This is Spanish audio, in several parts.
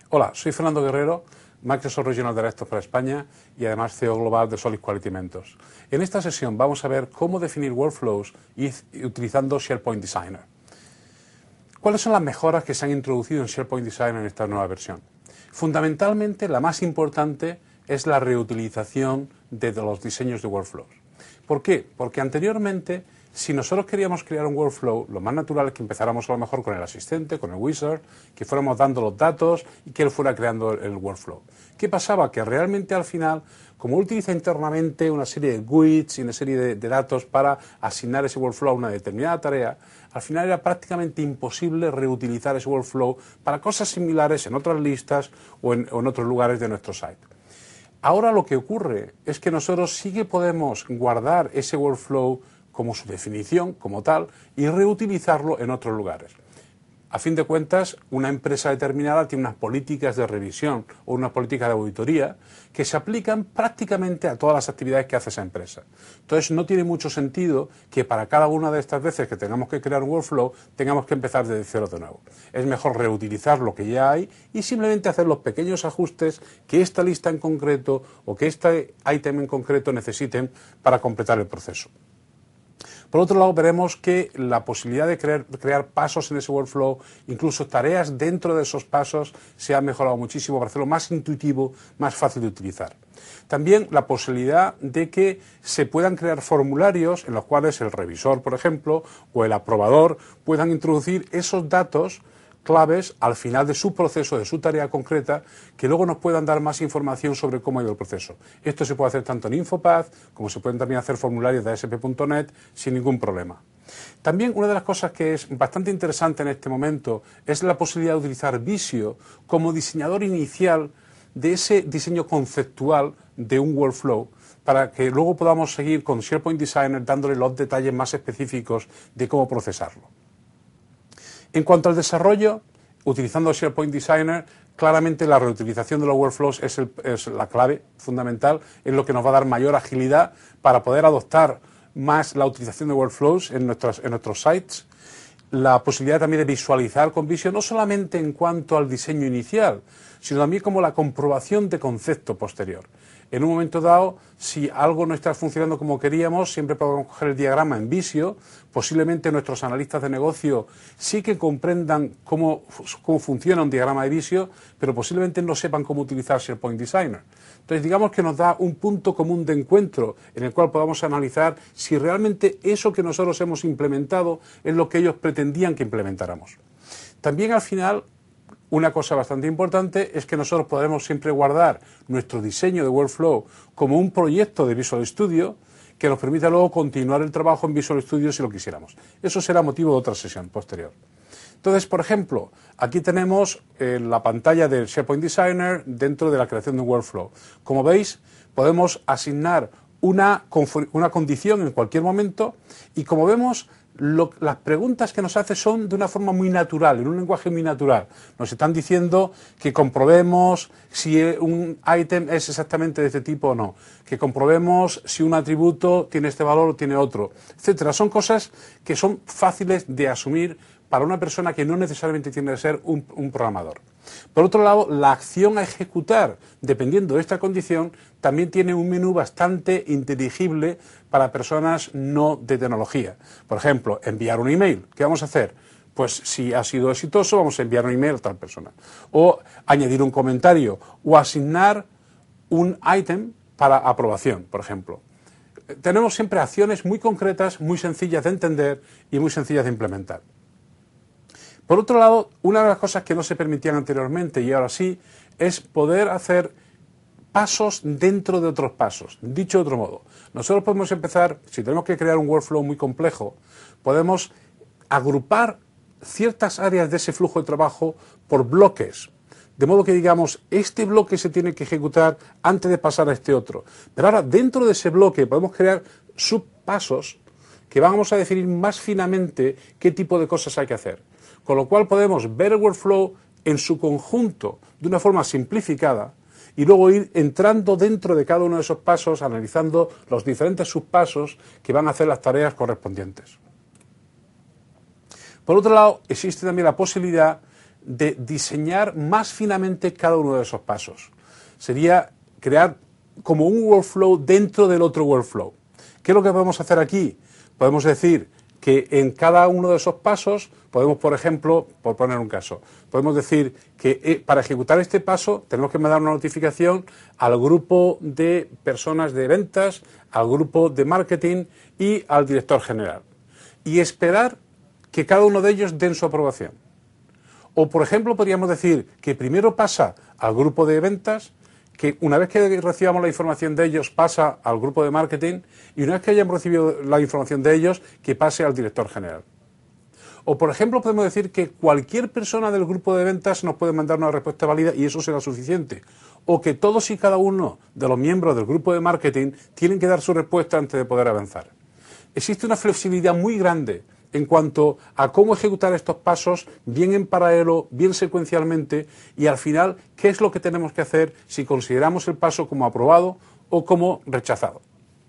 Hola, soy Fernando Guerrero, Microsoft Regional Director para España y además CEO Global de Solid Quality Mentors. En esta sesión vamos a ver cómo definir workflows utilizando SharePoint Designer. ¿Cuáles son las mejoras que se han introducido en SharePoint Designer en esta nueva versión? Fundamentalmente, la más importante es la reutilización de los diseños de workflows. ¿Por qué? Porque anteriormente, si nosotros queríamos crear un workflow, lo más natural es que empezáramos a lo mejor con el asistente, con el wizard, que fuéramos dando los datos y que él fuera creando el workflow. ¿Qué pasaba? Que realmente al final, como él utiliza internamente una serie de widgets y una serie de datos para asignar ese workflow a una determinada tarea, al final era prácticamente imposible reutilizar ese workflow para cosas similares en otras listas o en otros lugares de nuestro site. Ahora lo que ocurre es que nosotros sí que podemos guardar ese workflow como su definición, como tal, y reutilizarlo en otros lugares. A fin de cuentas, una empresa determinada tiene unas políticas de revisión o unas políticas de auditoría que se aplican prácticamente a todas las actividades que hace esa empresa. Entonces, no tiene mucho sentido que para cada una de estas veces que tengamos que crear un workflow, tengamos que empezar desde cero de nuevo. Es mejor reutilizar lo que ya hay y simplemente hacer los pequeños ajustes que esta lista en concreto o que este ítem en concreto necesiten para completar el proceso. Por otro lado, veremos que la posibilidad de crear pasos en ese workflow, incluso tareas dentro de esos pasos, se ha mejorado muchísimo para hacerlo más intuitivo, más fácil de utilizar. También la posibilidad de que se puedan crear formularios en los cuales el revisor, por ejemplo, o el aprobador puedan introducir esos datos claves al final de su proceso, de su tarea concreta, que luego nos puedan dar más información sobre cómo ha ido el proceso. Esto se puede hacer tanto en Infopath, como se pueden también hacer formularios de ASP.NET sin ningún problema. También una de las cosas que es bastante interesante en este momento es la posibilidad de utilizar Visio como diseñador inicial de ese diseño conceptual de un workflow, para que luego podamos seguir con SharePoint Designer dándole los detalles más específicos de cómo procesarlo. En cuanto al desarrollo, utilizando SharePoint Designer, claramente la reutilización de los workflows es la clave fundamental, es lo que nos va a dar mayor agilidad para poder adoptar más la utilización de workflows en nuestros sites. La posibilidad también de visualizar con Visio, no solamente en cuanto al diseño inicial, sino también como la comprobación de concepto posterior. En un momento dado, si algo no está funcionando como queríamos, siempre podemos coger el diagrama en Visio. Posiblemente nuestros analistas de negocio sí que comprendan cómo funciona un diagrama de Visio, pero posiblemente no sepan cómo utilizar SharePoint Designer. Entonces, digamos que nos da un punto común de encuentro en el cual podamos analizar si realmente eso que nosotros hemos implementado es lo que ellos pretendían que implementáramos. También al final, una cosa bastante importante es que nosotros podremos siempre guardar nuestro diseño de workflow como un proyecto de Visual Studio que nos permita luego continuar el trabajo en Visual Studio si lo quisiéramos. Eso será motivo de otra sesión posterior. Entonces, por ejemplo, aquí tenemos la pantalla del SharePoint Designer dentro de la creación de un workflow. Como veis, podemos asignar una condición en cualquier momento y, como vemos, las preguntas que nos hace son de una forma muy natural, en un lenguaje muy natural. Nos están diciendo que comprobemos si un ítem es exactamente de este tipo o no, que comprobemos si un atributo tiene este valor o tiene otro, etcétera. Son cosas que son fáciles de asumir para una persona que no necesariamente tiene que ser un programador. Por otro lado, la acción a ejecutar, dependiendo de esta condición, también tiene un menú bastante inteligible para personas no de tecnología. Por ejemplo, enviar un email. ¿Qué vamos a hacer? Pues si ha sido exitoso, vamos a enviar un email a tal persona. O añadir un comentario o asignar un ítem para aprobación, por ejemplo. Tenemos siempre acciones muy concretas, muy sencillas de entender y muy sencillas de implementar. Por otro lado, una de las cosas que no se permitían anteriormente y ahora sí, es poder hacer pasos dentro de otros pasos. Dicho de otro modo, nosotros podemos empezar, si tenemos que crear un workflow muy complejo, podemos agrupar ciertas áreas de ese flujo de trabajo por bloques. De modo que digamos, este bloque se tiene que ejecutar antes de pasar a este otro. Pero ahora, dentro de ese bloque, podemos crear subpasos que vamos a definir más finamente qué tipo de cosas hay que hacer. Con lo cual podemos ver el workflow en su conjunto de una forma simplificada y luego ir entrando dentro de cada uno de esos pasos, analizando los diferentes subpasos que van a hacer las tareas correspondientes. Por otro lado, existe también la posibilidad de diseñar más finamente cada uno de esos pasos. Sería crear como un workflow dentro del otro workflow. ¿Qué es lo que podemos hacer aquí? Podemos decir que en cada uno de esos pasos podemos, por ejemplo, por poner un caso, podemos decir que para ejecutar este paso tenemos que mandar una notificación al grupo de personas de ventas, al grupo de marketing y al director general. Y esperar que cada uno de ellos den su aprobación. O, por ejemplo, podríamos decir que primero pasa al grupo de ventas, que una vez que recibamos la información de ellos pasa al grupo de marketing y una vez que hayamos recibido la información de ellos que pase al director general. O, por ejemplo, podemos decir que cualquier persona del grupo de ventas nos puede mandar una respuesta válida y eso será suficiente. O que todos y cada uno de los miembros del grupo de marketing tienen que dar su respuesta antes de poder avanzar. Existe una flexibilidad muy grande en cuanto a cómo ejecutar estos pasos, bien en paralelo, bien secuencialmente, y al final, qué es lo que tenemos que hacer si consideramos el paso como aprobado o como rechazado.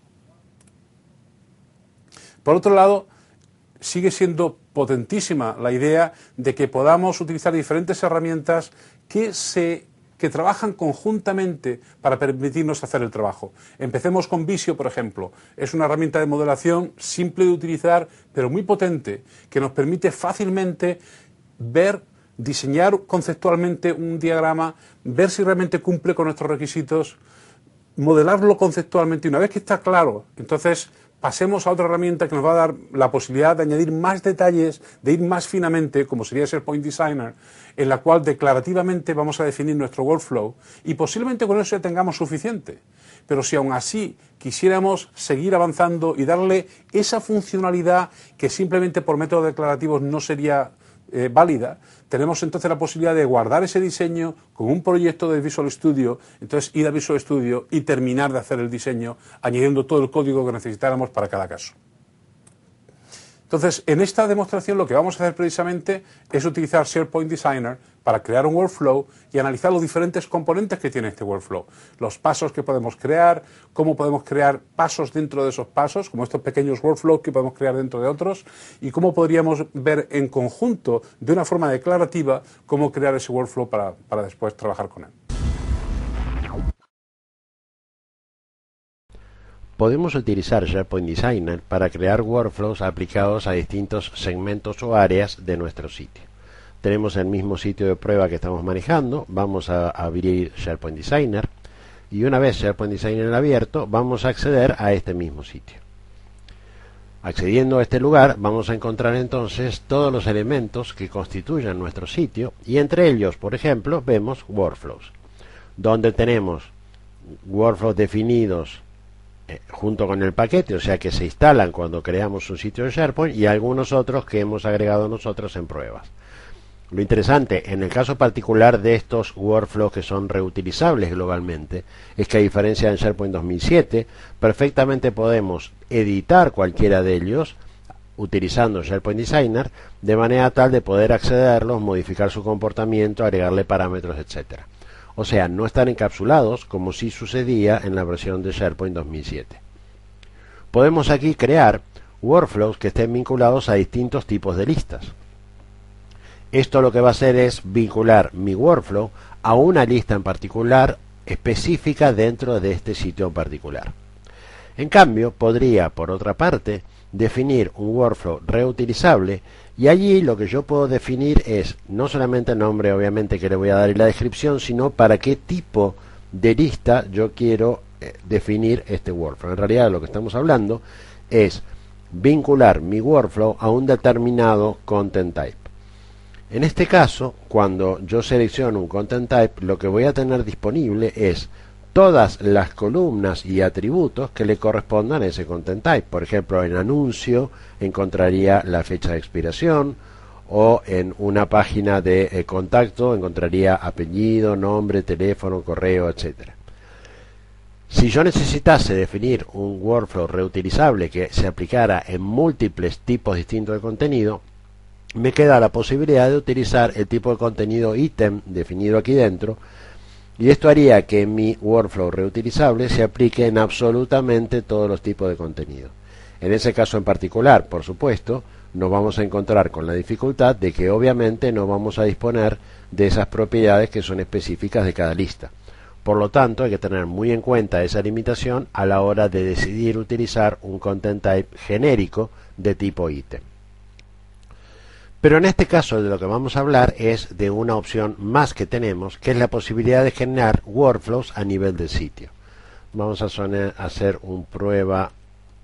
Por otro lado, sigue siendo potentísima la idea de que podamos utilizar diferentes herramientas que trabajan conjuntamente para permitirnos hacer el trabajo. Empecemos con Visio, por ejemplo. Es una herramienta de modelación simple de utilizar, pero muy potente, que nos permite fácilmente ver, diseñar conceptualmente un diagrama, ver si realmente cumple con nuestros requisitos, modelarlo conceptualmente, y una vez que está claro, entonces pasemos a otra herramienta que nos va a dar la posibilidad de añadir más detalles, de ir más finamente, como sería SharePoint Designer, en la cual declarativamente vamos a definir nuestro workflow y posiblemente con eso ya tengamos suficiente. Pero si aún así quisiéramos seguir avanzando y darle esa funcionalidad que simplemente por métodos declarativos no sería válida, tenemos entonces la posibilidad de guardar ese diseño con un proyecto de Visual Studio, entonces ir a Visual Studio y terminar de hacer el diseño añadiendo todo el código que necesitáramos para cada caso. Entonces, en esta demostración lo que vamos a hacer precisamente es utilizar SharePoint Designer para crear un workflow y analizar los diferentes componentes que tiene este workflow. Los pasos que podemos crear, cómo podemos crear pasos dentro de esos pasos, como estos pequeños workflows que podemos crear dentro de otros, y cómo podríamos ver en conjunto, de una forma declarativa, cómo crear ese workflow para después trabajar con él. Podemos utilizar SharePoint Designer para crear workflows aplicados a distintos segmentos o áreas de nuestro sitio. Tenemos el mismo sitio de prueba que estamos manejando, vamos a abrir SharePoint Designer y una vez SharePoint Designer abierto vamos a acceder a este mismo sitio. Accediendo a este lugar vamos a encontrar entonces todos los elementos que constituyen nuestro sitio y entre ellos, por ejemplo, vemos workflows, donde tenemos workflows definidos junto con el paquete, o sea que se instalan cuando creamos un sitio de SharePoint y algunos otros que hemos agregado nosotros en pruebas. Lo interesante en el caso particular de estos workflows que son reutilizables globalmente es que a diferencia de SharePoint 2007 perfectamente podemos editar cualquiera de ellos utilizando SharePoint Designer de manera tal de poder accederlos, modificar su comportamiento, agregarle parámetros, etcétera. O sea, no están encapsulados como sí sucedía en la versión de SharePoint 2007. Podemos aquí crear workflows que estén vinculados a distintos tipos de listas. Esto lo que va a hacer es vincular mi workflow a una lista en particular específica dentro de este sitio en particular. En cambio, podría, por otra parte, definir un workflow reutilizable y allí lo que yo puedo definir es no solamente el nombre, obviamente, que le voy a dar y la descripción, sino para qué tipo de lista yo quiero definir este workflow. En realidad lo que estamos hablando es vincular mi workflow a un determinado content type. En este caso, cuando yo selecciono un content type, lo que voy a tener disponible es todas las columnas y atributos que le correspondan a ese content type. Por ejemplo, en anuncio encontraría la fecha de expiración, o en una página de contacto encontraría apellido, nombre, teléfono, correo, etcétera. Si yo necesitase definir un workflow reutilizable que se aplicara en múltiples tipos distintos de contenido, me queda la posibilidad de utilizar el tipo de contenido ítem definido aquí dentro, y esto haría que mi workflow reutilizable se aplique en absolutamente todos los tipos de contenido. En ese caso en particular, por supuesto, nos vamos a encontrar con la dificultad de que obviamente no vamos a disponer de esas propiedades que son específicas de cada lista. Por lo tanto, hay que tener muy en cuenta esa limitación a la hora de decidir utilizar un content type genérico de tipo ítem. Pero en este caso de lo que vamos a hablar es de una opción más que tenemos, que es la posibilidad de generar workflows a nivel del sitio. Vamos a hacer un prueba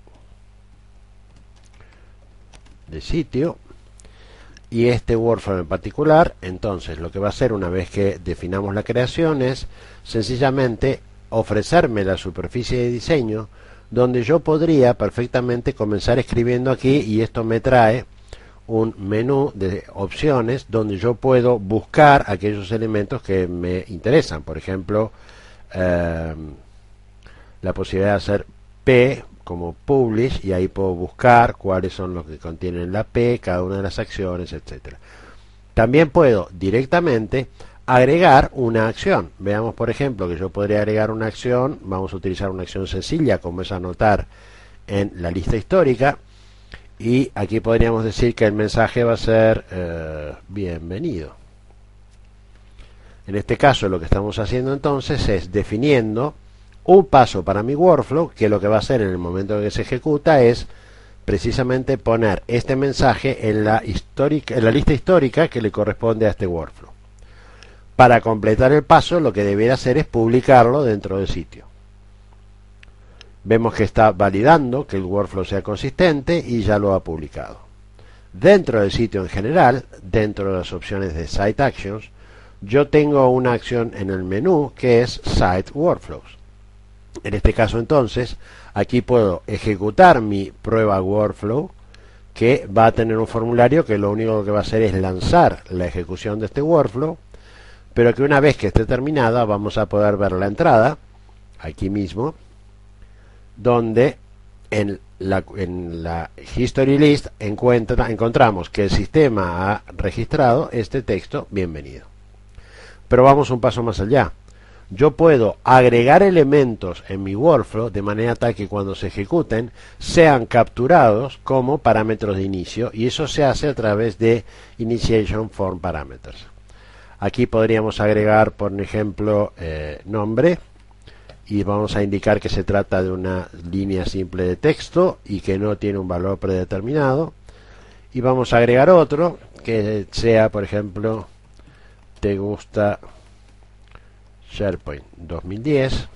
de sitio. Y este workflow en particular, entonces lo que va a hacer una vez que definamos la creación es sencillamente ofrecerme la superficie de diseño donde yo podría perfectamente comenzar escribiendo aquí, y esto me trae un menú de opciones donde yo puedo buscar aquellos elementos que me interesan. Por ejemplo, la posibilidad de hacer P como publish, y ahí puedo buscar cuáles son los que contienen la P, cada una de las acciones, etcétera. También puedo directamente agregar una acción. Veamos, por ejemplo, que yo podría agregar una acción. Vamos a utilizar una acción sencilla como es anotar en la lista histórica, y aquí podríamos decir que el mensaje va a ser bienvenido. En este caso lo que estamos haciendo entonces es definiendo un paso para mi workflow, que lo que va a hacer en el momento en que se ejecuta es precisamente poner este mensaje en la lista histórica que le corresponde a este workflow. Para completar el paso, lo que debiera hacer es publicarlo dentro del sitio. Vemos que está validando que el workflow sea consistente y ya lo ha publicado. Dentro del sitio en general, dentro de las opciones de Site Actions, yo tengo una acción en el menú que es Site Workflows. En este caso entonces, aquí puedo ejecutar mi prueba workflow, que va a tener un formulario que lo único que va a hacer es lanzar la ejecución de este workflow, pero que una vez que esté terminada vamos a poder ver la entrada, aquí mismo, donde en la History List encontramos que el sistema ha registrado este texto bienvenido. Pero vamos un paso más allá. Yo puedo agregar elementos en mi workflow de manera tal que cuando se ejecuten sean capturados como parámetros de inicio, y eso se hace a través de Initiation Form Parameters. Aquí podríamos agregar, por ejemplo, nombre, y vamos a indicar que se trata de una línea simple de texto y que no tiene un valor predeterminado, y vamos a agregar otro que sea, por ejemplo, te gusta SharePoint 2010.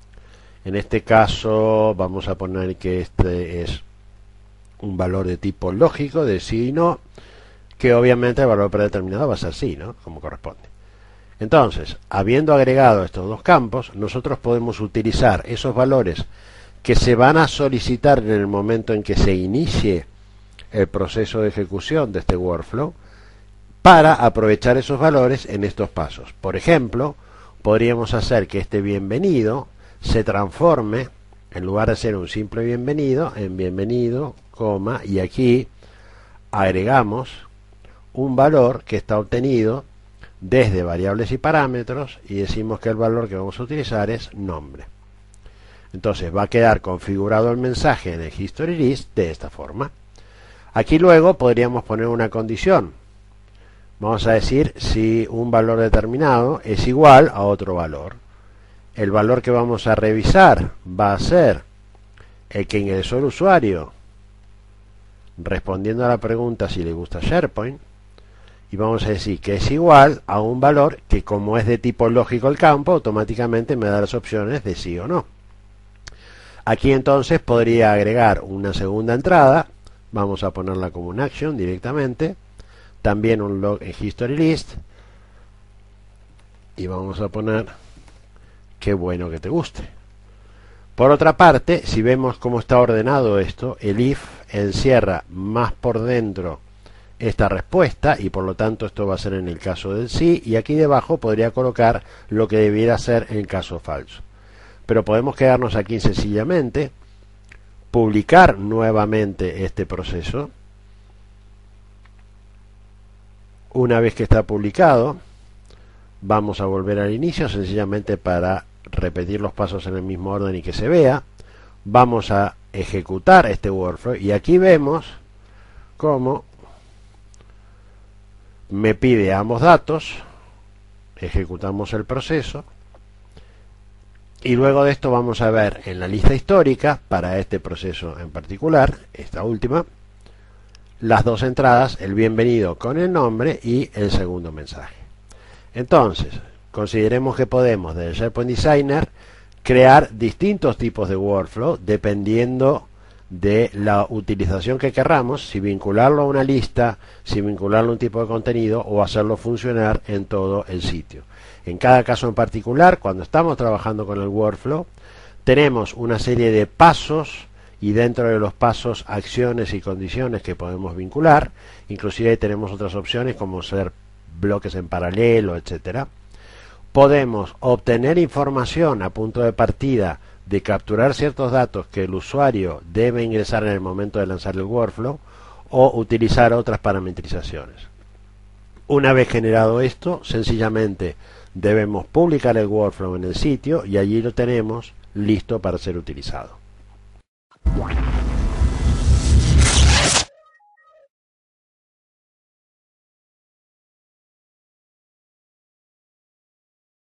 En este caso vamos a poner que este es un valor de tipo lógico, de sí y no, que obviamente el valor predeterminado va a ser sí, ¿no? Como corresponde. Entonces, habiendo agregado estos dos campos, nosotros podemos utilizar esos valores que se van a solicitar en el momento en que se inicie el proceso de ejecución de este workflow, para aprovechar esos valores en estos pasos. Por ejemplo, podríamos hacer que este bienvenido se transforme, en lugar de ser un simple bienvenido, en bienvenido, coma, y aquí agregamos un valor que está obtenido desde variables y parámetros, y decimos que el valor que vamos a utilizar es nombre. Entonces va a quedar configurado el mensaje en el History List de esta forma. Aquí luego podríamos poner una condición. Vamos a decir si un valor determinado es igual a otro valor. El valor que vamos a revisar va a ser el que ingresó el usuario respondiendo a la pregunta si le gusta SharePoint, y vamos a decir que es igual a un valor que, como es de tipo lógico el campo, automáticamente me da las opciones de sí o no. Aquí entonces podría agregar una segunda entrada. Vamos a ponerla como un action directamente, también un log en History List, y vamos a poner qué bueno que te guste. Por otra parte, si vemos cómo está ordenado esto, el if encierra más por dentro esta respuesta, y por lo tanto esto va a ser en el caso del sí, y aquí debajo podría colocar lo que debiera ser en el caso falso. Pero podemos quedarnos aquí sencillamente, publicar nuevamente este proceso. Una vez que está publicado, vamos a volver al inicio sencillamente para repetir los pasos en el mismo orden y que se vea. Vamos a ejecutar este workflow, y aquí vemos como me pide ambos datos, ejecutamos el proceso y luego de esto vamos a ver en la lista histórica, para este proceso en particular, esta última, las dos entradas, el bienvenido con el nombre y el segundo mensaje. Entonces, consideremos que podemos desde SharePoint Designer crear distintos tipos de workflow dependiendo de la utilización que querramos, si vincularlo a una lista, si vincularlo a un tipo de contenido o hacerlo funcionar en todo el sitio. En cada caso en particular, cuando estamos trabajando con el workflow, tenemos una serie de pasos y dentro de los pasos acciones y condiciones que podemos vincular, inclusive tenemos otras opciones como ser bloques en paralelo, etcétera. Podemos obtener información a punto de partida de capturar ciertos datos que el usuario debe ingresar en el momento de lanzar el workflow o utilizar otras parametrizaciones. Una vez generado esto, sencillamente debemos publicar el workflow en el sitio y allí lo tenemos listo para ser utilizado.